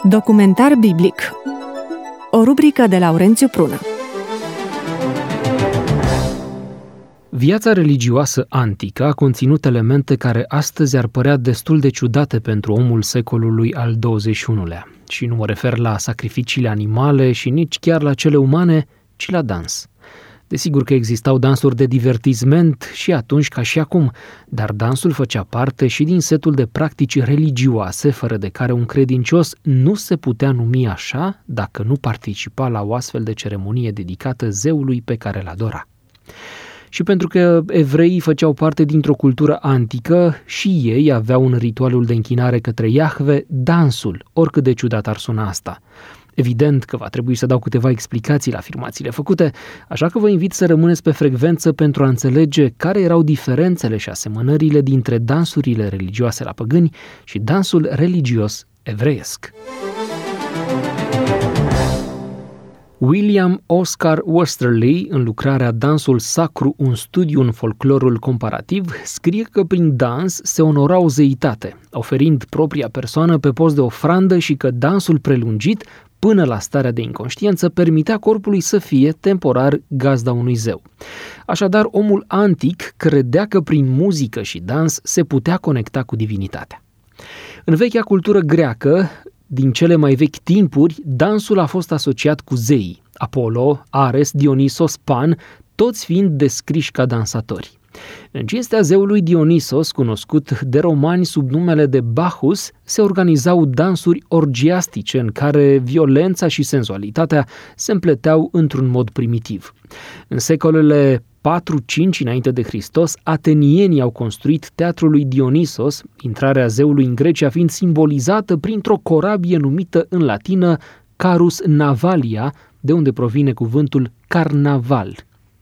Documentar biblic. O rubrică de Laurențiu Prună. Viața religioasă antică a conținut elemente care astăzi ar părea destul de ciudate pentru omul secolului al XXI-lea. Și nu mă refer la sacrificiile animale și nici chiar la cele umane, ci la dans. Desigur că existau dansuri de divertisment și atunci ca și acum, dar dansul făcea parte și din setul de practici religioase, fără de care un credincios nu se putea numi așa dacă nu participa la o astfel de ceremonie dedicată zeului pe care îl adora. Și pentru că evreii făceau parte dintr-o cultură antică, și ei aveau în ritualul de închinare către Iahve dansul, oricât de ciudat ar suna asta. Evident că va trebui să dau câteva explicații la afirmațiile făcute, așa că vă invit să rămâneți pe frecvență pentru a înțelege care erau diferențele și asemănările dintre dansurile religioase la păgâni și dansul religios evreiesc. William Oscar Westerly, în lucrarea Dansul sacru, un studiu în folclorul comparativ, scrie că prin dans se onora o zeitate, oferind propria persoană pe post de ofrandă și că dansul prelungit, până la starea de inconștiență, permitea corpului să fie temporar gazda unui zeu. Așadar, omul antic credea că prin muzică și dans se putea conecta cu divinitatea. În vechea cultură greacă, din cele mai vechi timpuri, dansul a fost asociat cu zeii, Apollo, Ares, Dionisos, Pan, toți fiind descriși ca dansatori. În cinstea zeului Dionisos, cunoscut de romani sub numele de Bacchus, se organizau dansuri orgiastice în care violența și senzualitatea se împleteau într-un mod primitiv. În secolele 4-5 înainte de Hristos, atenienii au construit teatrul lui Dionisos, intrarea zeului în Grecia fiind simbolizată printr-o corabie numită în latină Carus Navalia, de unde provine cuvântul carnaval.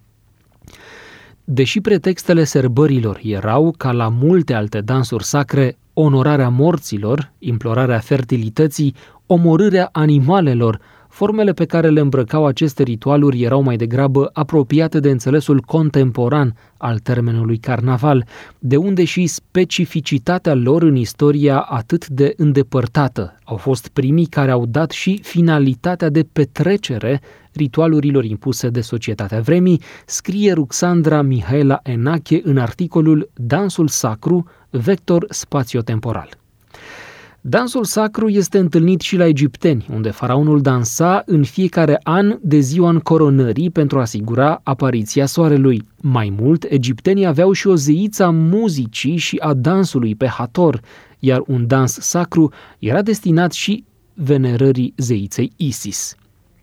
Deși pretextele sărbărilor erau, ca la multe alte dansuri sacre, onorarea morților, implorarea fertilității, omorârea animalelor, formele pe care le îmbrăcau aceste ritualuri erau mai degrabă apropiate de înțelesul contemporan al termenului carnaval, de unde și specificitatea lor în istoria atât de îndepărtată. Au fost primii care au dat și finalitatea de petrecere ritualurilor impuse de societatea vremii, scrie Ruxandra Mihaela Enache în articolul Dansul sacru, vector spațiotemporal. Dansul sacru este întâlnit și la egipteni, unde faraonul dansa în fiecare an de ziua încoronării pentru a asigura apariția soarelui. Mai mult, egiptenii aveau și o zeiță a muzicii și a dansului pe Hator, iar un dans sacru era destinat și venerării zeiței Isis.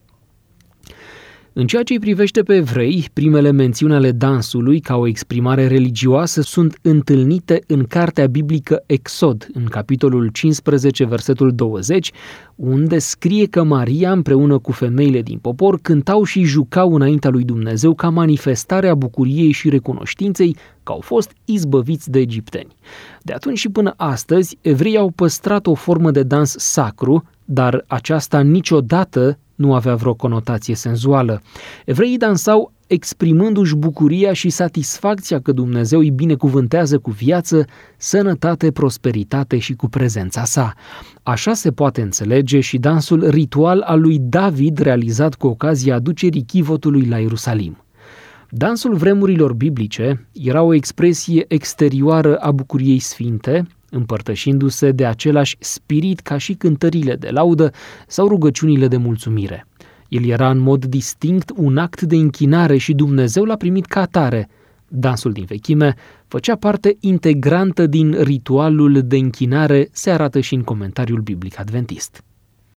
În ceea ce îi privește pe evrei, primele mențiuni ale dansului ca o exprimare religioasă sunt întâlnite în cartea biblică Exod, în capitolul 15, versetul 20, unde scrie că Maria împreună cu femeile din popor cântau și jucau înaintea lui Dumnezeu ca manifestare a bucuriei și recunoștinței că au fost izbăviți de egipteni. De atunci și până astăzi, evreii au păstrat o formă de dans sacru, dar aceasta niciodată nu avea vreo conotație senzuală. Evreii dansau exprimându-și bucuria și satisfacția că Dumnezeu îi binecuvântează cu viață, sănătate, prosperitate și cu prezența sa. Așa se poate înțelege și dansul ritual al lui David realizat cu ocazia aducerii chivotului la Ierusalim. Dansul vremurilor biblice era o expresie exterioară a bucuriei sfinte, împărtășindu-se de același spirit ca și cântările de laudă sau rugăciunile de mulțumire. El era în mod distinct un act de închinare și Dumnezeu l-a primit ca atare. Dansul din vechime făcea parte integrantă din ritualul de închinare, se arată și în comentariul biblic adventist.